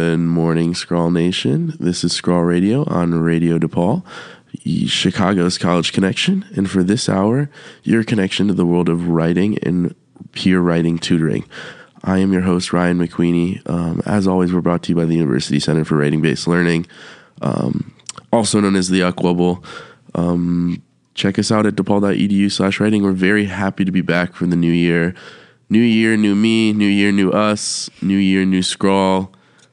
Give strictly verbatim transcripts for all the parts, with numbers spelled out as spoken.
Good morning, Scrawl Nation. This is Scrawl Radio on Radio DePaul, Chicago's college connection. And for this hour, your connection to the world of writing and peer writing tutoring. I am your host, Ryan McQueenie. Um, as always, we're brought to you by the University Center for Writing-Based Learning, um, also known as the U C W B L. Um, check us out at depaul.edu slash writing. We're very happy to be back for the new year. New year, new me, new year, new us, new year, new Scrawl.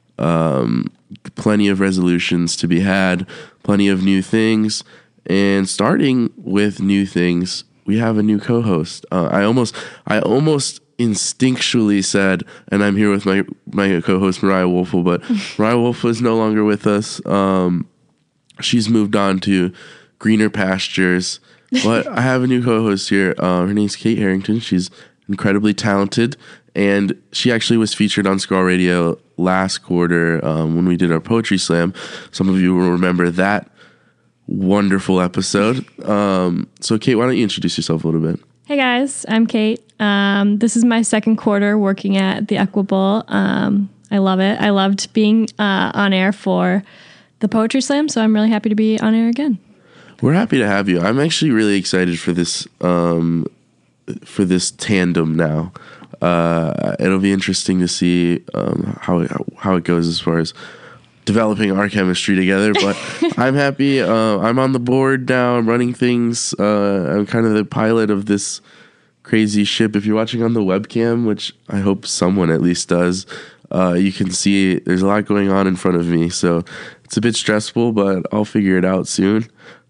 Um, plenty of resolutions to be had, plenty of new things. And starting with new things, we have a new co-host. Uh, I almost, I almost instinctually said, and I'm here with my, my co-host, Mariah Wolfel, but Mariah Wolfel is no longer with us. Um, she's moved on to greener pastures, but I have a new co-host here. Uh, her name's Kate Harrington. She's incredibly talented, and she actually was featured on Scrawl Radio last quarter um, when we did our poetry slam. Some of you will remember that wonderful episode. Um, so, Kate, why don't you introduce yourself a little bit? Hey guys, I'm Kate. Um, this is my second quarter working at the U C W B L. Um, I love it. I loved being uh, on air for the poetry slam, so I'm really happy to be on air again. We're happy to have you. I'm actually really excited for this. Um, for this tandem now. Uh, it'll be interesting to see um, how, it, how it goes as far as developing our chemistry together, but I'm happy. Uh, I'm on the board now. I'm running things. Uh, I'm kind of the pilot of this crazy ship. If you're watching on the webcam, which I hope someone at least does, uh, you can see there's a lot going on in front of me. So it's a bit stressful, but I'll figure it out soon.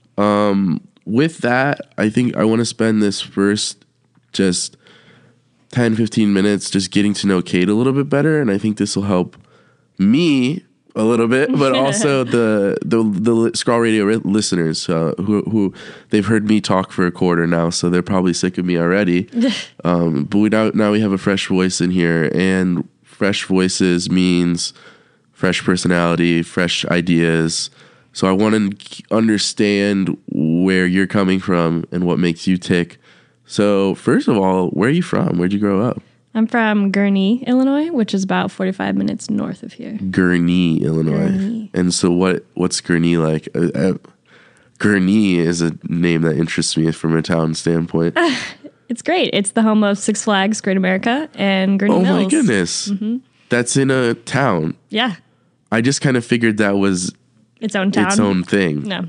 Um, with that, I think I want to spend this first just ten, fifteen minutes just getting to know Kate a little bit better. And I think this will help me a little bit, but also the the the Scrawl Radio listeners uh, who who they've heard me talk for a quarter now, so they're probably sick of me already. um, but we now, now we have a fresh voice in here, and fresh voices means fresh personality, fresh ideas. So I want to understand where you're coming from and what makes you tick. So, first of all, where are you from? Where'd you grow up? I'm from Gurnee, Illinois, which is about forty-five minutes north of here. Gurnee, Illinois. Gurnee. And so what? what's Gurnee like? Uh, uh, Gurnee is a name that interests me from a town standpoint. Uh, it's great. It's the home of Six Flags Great America and Gurnee oh Mills. Oh, my goodness. Mm-hmm. That's in a town. Yeah. I just kind of figured that was its own town. Its own thing. No.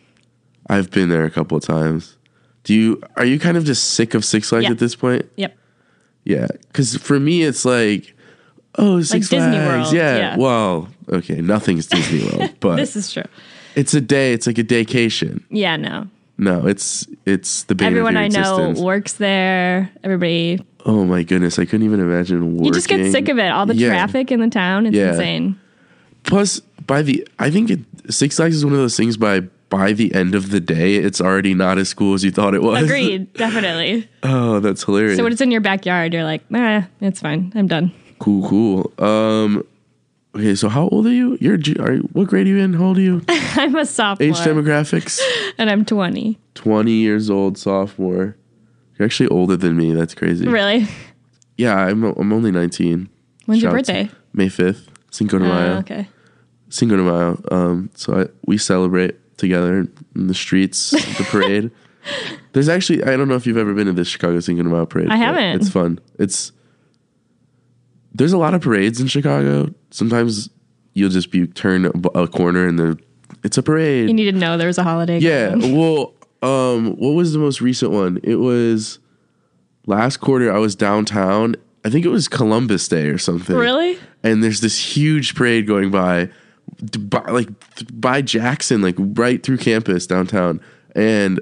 I've been there a couple of times. Do you, are you kind of just sick of Six Flags yep. at this point? Yep. Yeah. Because for me, it's like, oh, Six like Flags. Disney World. Yeah. yeah. Well, okay. Nothing's Disney World, but this is true. It's a day. It's like a daycation. Yeah, no. No, it's, it's the bane Everyone of your I know existence. works there. Everybody. Oh my goodness. I couldn't even imagine working. You just get sick of it. All the yeah. traffic in the town. It's yeah. insane. Plus, by the, I think it, Six Flags is one of those things by, by the end of the day, it's already not as cool as you thought it was. Agreed. Definitely. Oh, that's hilarious. So when it's in your backyard, you're like, nah, it's fine. I'm done. Cool, cool. Um, okay, so how old are you? You're, are, what grade are you in? How old are you? I'm a sophomore. Age demographics? And I'm twenty. twenty years old, sophomore. You're actually older than me. That's crazy. Really? Yeah, I'm I'm only nineteen. When's Shout your birthday? May fifth. Cinco de Mayo. Uh, okay. Cinco de Mayo. Um, so I, we celebrate together in the streets, the parade. There's actually, I don't know if you've ever been to the Chicago Cinco de Mayo parade. I haven't. It's fun. It's, there's a lot of parades in Chicago. Sometimes you'll just be turn a, a corner and there, it's a parade. You need to know there was a holiday. Yeah. Going. Well, um, what was the most recent one? It was last quarter. I was downtown. I think it was Columbus Day or something. Really? And there's this huge parade going by. By, like by Jackson, like right through campus downtown, and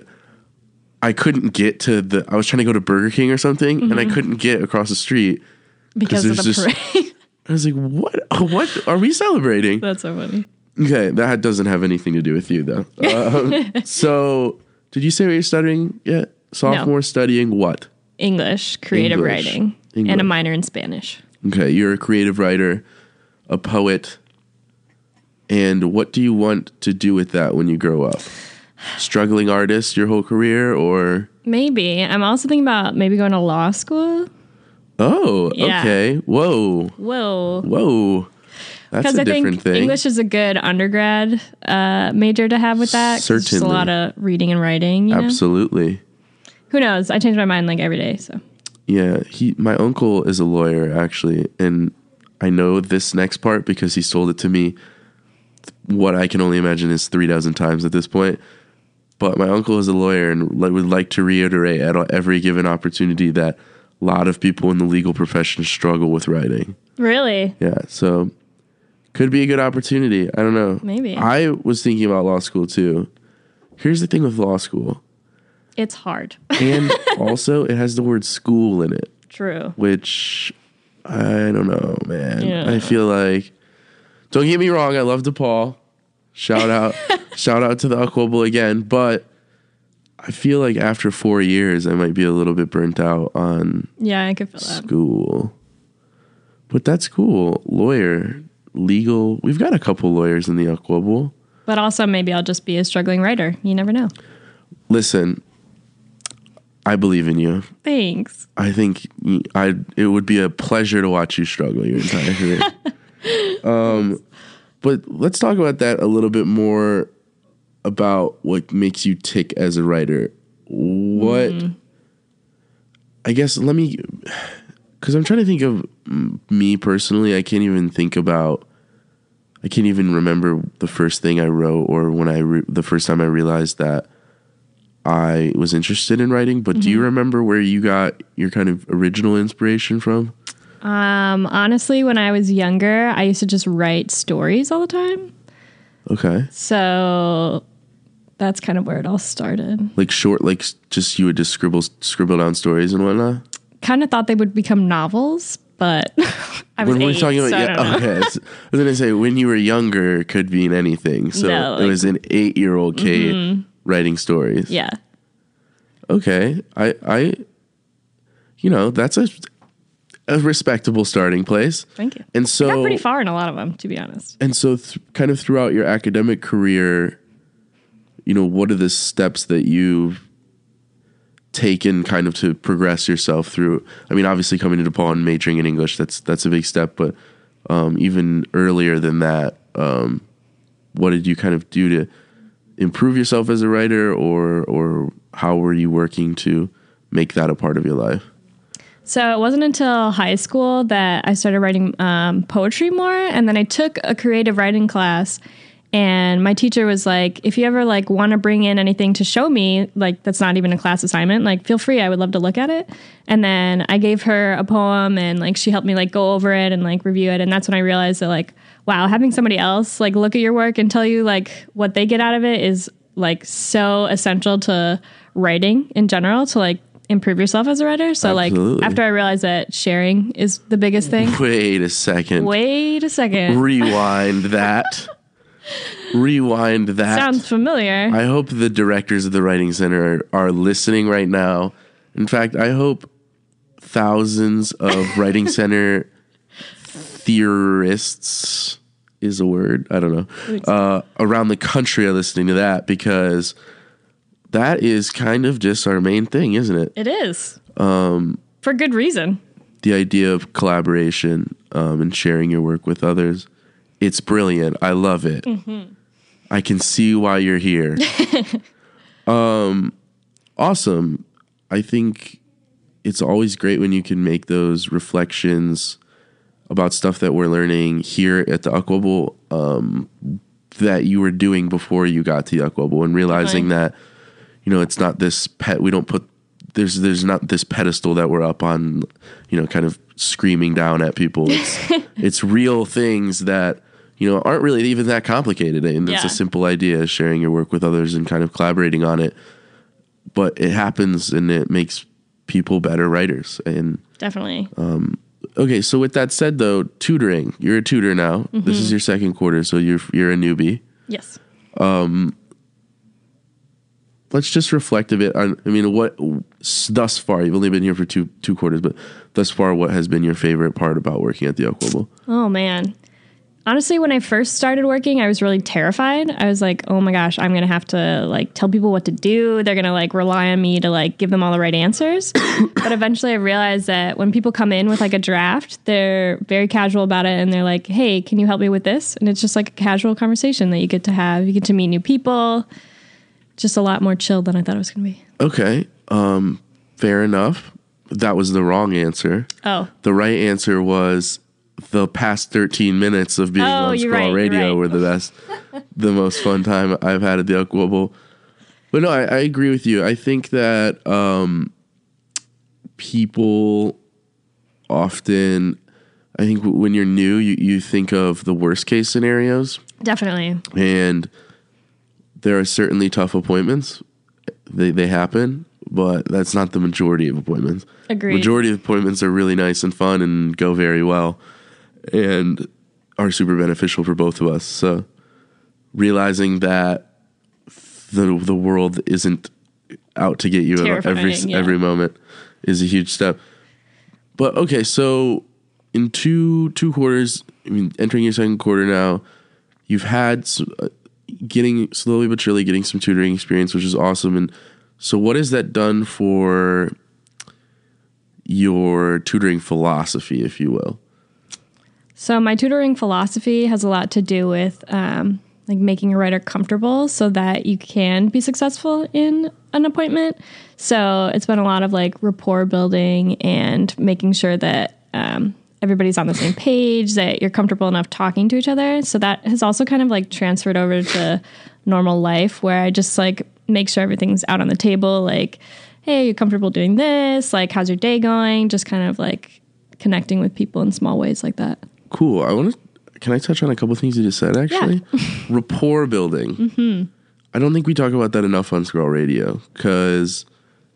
I couldn't get to the. I was trying to go to Burger King or something, mm-hmm. and I couldn't get across the street because of the just, parade. I was like, "What? What are we celebrating?" That's so funny. Okay, that doesn't have anything to do with you though. Um, so, did you say what you're studying yet? Sophomore, no. Studying what? English, creative English. writing, English. And a minor in Spanish. Okay, you're a creative writer, a poet. And what do you want to do with that when you grow up? Struggling artist your whole career, or? Maybe. I'm also thinking about maybe going to law school. Oh, yeah. okay. Whoa. Whoa. Whoa. That's a I different think thing. English is a good undergrad uh, major to have with that. 'cause it's just Certainly. a lot of reading and writing. You know? Absolutely. Who knows? I change my mind like every day. So Yeah, he. My uncle is a lawyer actually, and I know this next part because he's told it to me. What I can only imagine is three dozen times at this point. But my uncle is a lawyer and li- would like to reiterate at all- every given opportunity that a lot of people in the legal profession struggle with writing. really, Yeah, so could be a good opportunity. I don't know. Maybe. I was thinking about law school too. Here's the thing with law school. it's hard. And also, it has the word school in it, True. which I don't know, man. Yeah. I feel like, don't get me wrong, I love DePaul. Shout out, shout out to the Aquable again. But I feel like after four years, I might be a little bit burnt out on Yeah, I could feel that. school. But that's cool. Lawyer, legal. We've got a couple lawyers in the Aquable. But also, maybe I'll just be a struggling writer. You never know. Listen, I believe in you. Thanks. I think y- I it would be a pleasure to watch you struggle your entire career. um, but let's talk about that a little bit more, about what makes you tick as a writer. What Mm. I guess let me, because I'm trying to think of mm, me personally. I can't even think about. I can't even remember the first thing I wrote or when I re- the first time I realized that I was interested in writing. But do you remember where you got your kind of original inspiration from? Um, honestly, when I was younger, I used to just write stories all the time. Okay, So that's kind of where it all started. like short, like s- just you would just scribble scribble down stories and whatnot. Kind of thought they would become novels, but I was When we're eight, talking about so I yeah, don't know. okay, so I was gonna say when you were younger could mean anything. So No, it like- was an eight year old Kate writing stories. Yeah. Okay, I, I, you know, that's a, a respectable starting place. Thank you. And I so, got pretty far in a lot of them, to be honest. and so, th- kind of throughout your academic career, you know, what are the steps that you've taken, kind of to progress yourself through? I mean, obviously, coming to DePaul and majoring in English, that's that's a big step. But um, even earlier than that, um, what did you kind of do to improve yourself as a writer, or or how were you working to make that a part of your life? So it wasn't until high school that I started writing um, poetry more, and then I took a creative writing class. And my teacher was like, "If you ever like want to bring in anything to show me, like that's not even a class assignment, like feel free. I would love to look at it." And then I gave her a poem, and like she helped me like go over it and like review it. And that's when I realized that like, wow, having somebody else like look at your work and tell you like what they get out of it is like so essential to writing in general, to like improve yourself as a writer. So Absolutely. like after I realized that sharing is the biggest thing. Wait a second. Wait a second. Rewind that. Rewind that. Sounds familiar. I hope the directors of the Writing Center are, are listening right now. In fact, I hope thousands of Writing Center theorists is a word. I don't know. Uh, around the country are listening to that, because that is kind of just our main thing, isn't it? It is. Um, For good reason. The idea of collaboration um, and sharing your work with others. It's brilliant. I love it. Mm-hmm. I can see why you're here. um, awesome. I think it's always great when you can make those reflections about stuff that we're learning here at the Aquable um, that you were doing before you got to the Aquable, and realizing Definitely. that, you know, it's not this pet, we don't put, there's there's not this pedestal that we're up on, you know, kind of screaming down at people. It's it's real things that, you know, aren't really even that complicated, and it's Yeah. a simple idea, sharing your work with others and kind of collaborating on it. But it happens, and it makes people better writers. And Definitely. okay, so with that said, though, tutoring. You're a tutor now. Mm-hmm. This is your second quarter, so you're you're a newbie. Yes. Let's just reflect a bit on, I mean, what thus far, you've only been here for two two quarters, but thus far, what has been your favorite part about working at the Aquable? Oh man. Honestly, when I first started working, I was really terrified. I was like, oh my gosh, I'm going to have to like tell people what to do. They're going to like rely on me to like give them all the right answers. But eventually I realized that when people come in with like a draft, they're very casual about it. And they're like, hey, can you help me with this? And it's just like a casual conversation that you get to have. You get to meet new people. Just a lot more chill than I thought it was going to be. Okay. Um, fair enough. That was the wrong answer. Oh. The right answer was the past thirteen minutes of being oh, on you're Scrawl right, Radio right. were the best, the most fun time I've had at the Aqua Bowl. But no, I, I agree with you. I think that um, people often, I think when you're new, you, you think of the worst case scenarios. Definitely. And there are certainly tough appointments. They they happen, but that's not the majority of appointments. Agreed. Majority of appointments are really nice and fun and go very well and are super beneficial for both of us. So realizing that the the world isn't out to get you Terrifying, every yeah. every moment is a huge step. But okay, so in two two quarters, I mean, entering your second quarter now, you've had s- uh, getting slowly but surely getting some tutoring experience, which is awesome. And so, what has that done for your tutoring philosophy, if you will? So my tutoring philosophy has a lot to do with um, like making a writer comfortable so that you can be successful in an appointment. So it's been a lot of like rapport building and making sure that um, everybody's on the same page, that you're comfortable enough talking to each other. So that has also kind of like transferred over to normal life where I just like make sure everything's out on the table. Like, hey, you're comfortable doing this? Like, how's your day going? Just kind of like connecting with people in small ways like that. Cool. I want to. Can I touch on a couple of things you just said? Actually, yeah. Rapport building. Mm-hmm. I don't think we talk about that enough on Scroll Radio because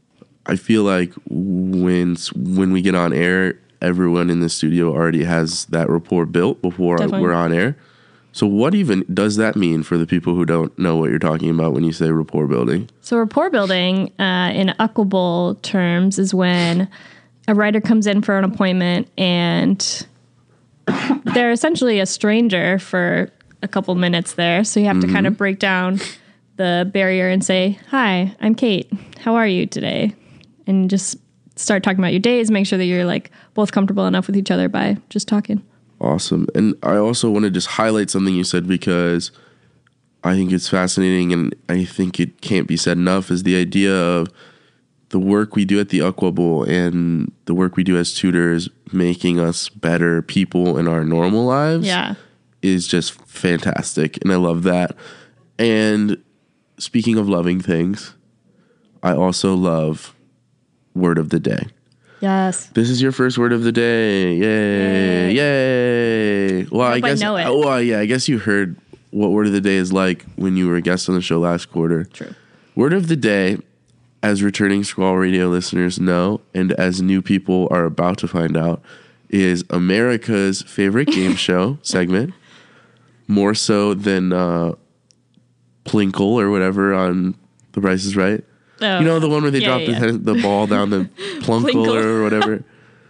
I feel like when when we get on air, everyone in the studio already has that rapport built before Definitely. we're on air. So what even does that mean for the people who don't know what you're talking about when you say rapport building? So rapport building uh, in Aqua Bowl terms is when a writer comes in for an appointment and they're essentially a stranger for a couple minutes there. So you have mm-hmm. to kind of break down the barrier and say, hi, I'm Kate. How are you today? And just start talking about your days, make sure that you're like both comfortable enough with each other by just talking. Awesome. And I also want to just highlight something you said because I think it's fascinating and I think it can't be said enough is the idea of the work we do at the Aqua Bowl and the work we do as tutors making us better people in our normal lives yeah. is just fantastic. And I love that. And speaking of loving things, I also love word of the day. Yes. This is your first word of the day. Yay. Yay. Yay. Well, I, I guess, I know it. well, yeah, I guess you heard what word of the day is like when you were a guest on the show last quarter. True. Word of the day, as returning Scroll Radio listeners know, and as new people are about to find out, is America's favorite game show segment, more so than uh, Plinkle or whatever on The Price is Right. Oh. You know, the one where they yeah, drop yeah, the, yeah. the ball down the plunkle or whatever.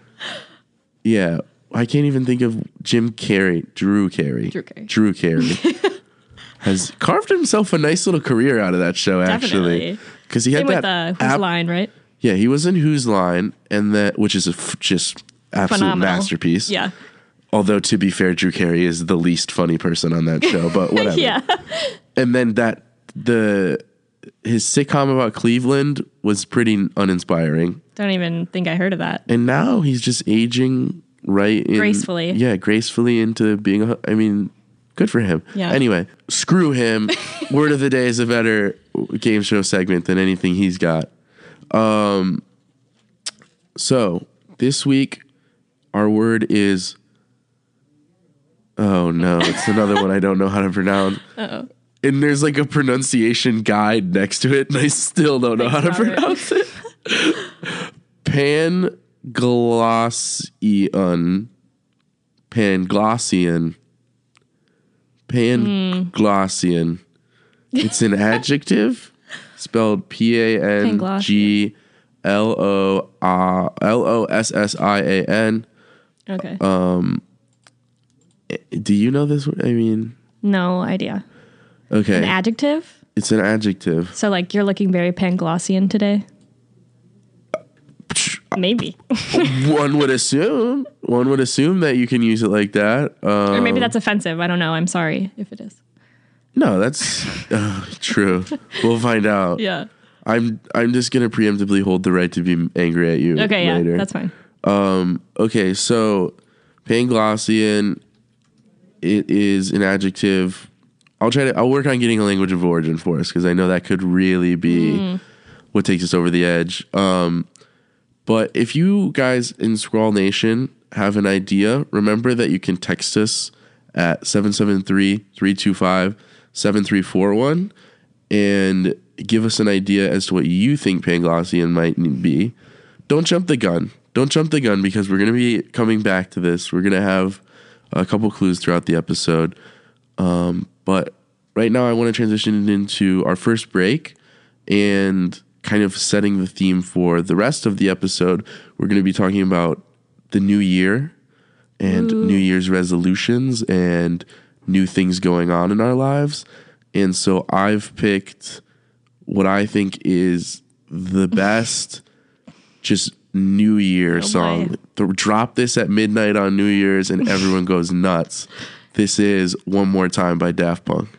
Yeah. I can't even think of Jim Carrey, Drew Carey. Drew Carey. Drew Carey has carved himself a nice little career out of that show, actually. Because he had Same that with uh, Who's app- Line, right? Yeah, he was in Who's Line, and that which is a f- just absolute Phenomenal. masterpiece. Yeah. Although, to be fair, Drew Carey is the least funny person on that show, but whatever. yeah. And then that, the... his sitcom about Cleveland was pretty uninspiring. Don't even think I heard of that. And now he's just aging right in, gracefully. Yeah, gracefully into being a, I mean, good for him. Yeah. Anyway, screw him. Word of the day is a better game show segment than anything he's got. Um, so this week, our word is, oh no, it's another one I don't know how to pronounce. Uh-oh. And there's like a pronunciation guide next to it, and I still don't know Thanks, how to Robert. pronounce it. Panglossian. Panglossian. Panglossian. It's an adjective spelled P A N G L O L O S S I A N. L O, uh, L O S S I A N. L O S S I A N. L O S S I A N. L O S S I A N. L O S S I A N. L O S S I A N. L O S S I A N. L O S S I A N. L O S S I A N. L O S S I A N. L O S S I A N. L O S S I A N. Do you know this? I mean, No idea. okay. An adjective? It's an adjective. So, like, you're looking very Panglossian today? Maybe. One would assume. One would assume that you can use it like that. Um, Or maybe that's offensive. I don't know. I'm sorry if it is. No, that's uh, true. We'll find out. Yeah. I'm I'm just gonna preemptively hold the right to be angry at you. Okay, later. yeah, that's fine. Um, okay, so Panglossian, it is an adjective. I'll try to. I'll work on getting a language of origin for us because I know that could really be mm. what takes us over the edge. Um, but if you guys in Scrawl Nation have an idea, remember that you can text us at seven seven three, three two five, seven three four one and give us an idea as to what you think Panglossian might be. Don't jump the gun. Don't jump the gun because we're going to be coming back to this. We're going to have a couple clues throughout the episode. Um, but right now I want to transition into our first break and kind of setting the theme for the rest of the episode. We're going to be talking about the new year and Ooh. New Year's resolutions and new things going on in our lives. And so I've picked what I think is the best just New Year oh song. The, drop this at midnight on New Year's and everyone goes nuts. This is One More Time by Daft Punk.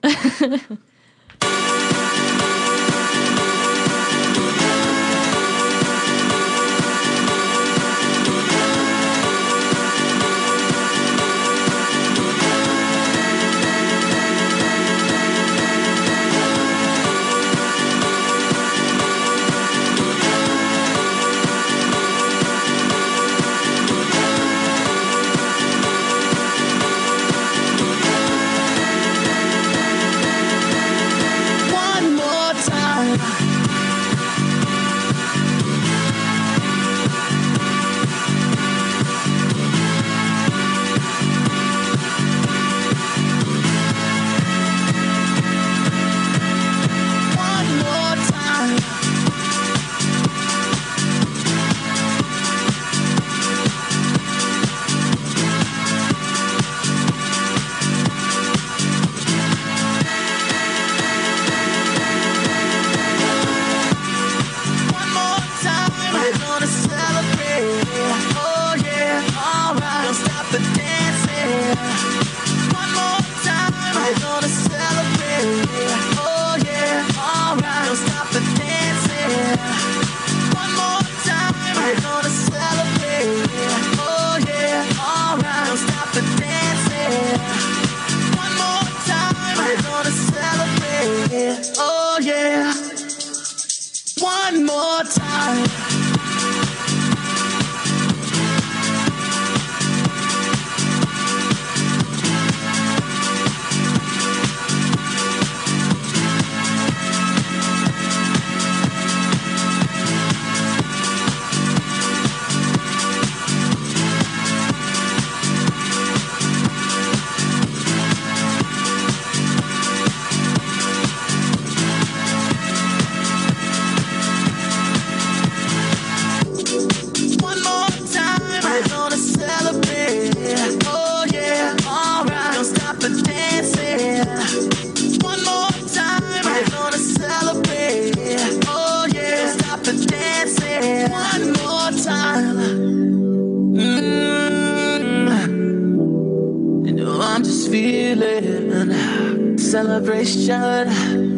Celebration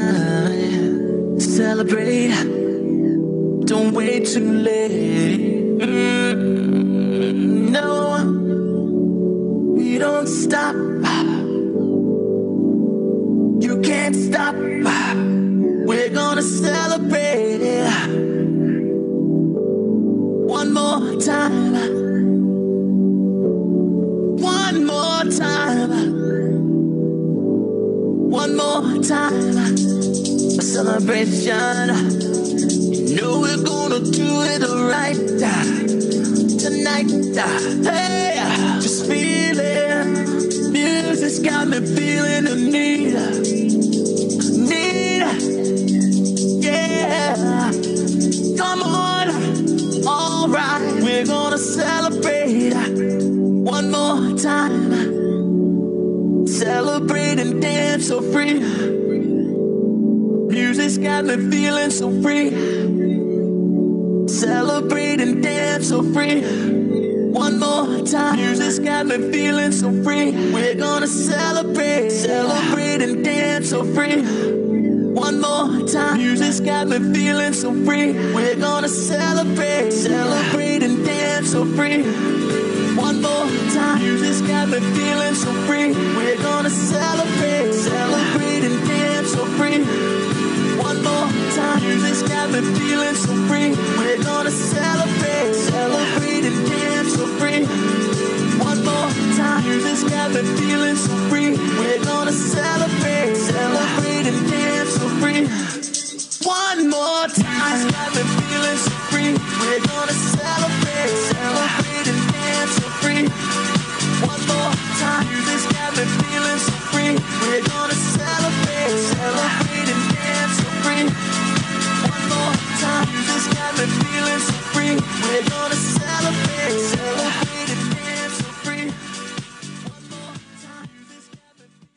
tonight. Celebrate. Don't wait too late. Mm, no, we don't stop. You can't stop. We're gonna celebrate one more time. One more time. One more time, a celebration. You know we're gonna do it right tonight. Hey, just feel it. Music's got me feeling the need, need. Yeah, come on. All right, we're gonna celebrate one more time. Celebrate and dance so free. Music's got me feeling so free. Celebrate and dance so free. One more time. Music's got me feeling so free. We're gonna celebrate, celebrate and dance so free. One more time. Music's got me feeling so free. We're gonna celebrate, celebrate and dance so free. One more time. Music's got me feeling so free. We're gonna celebrate, celebrate and dance so free. One more time. Music's got me feeling so free. We're gonna celebrate, celebrate and dance so free. One more time. Music's got me feeling so free. We're gonna celebrate.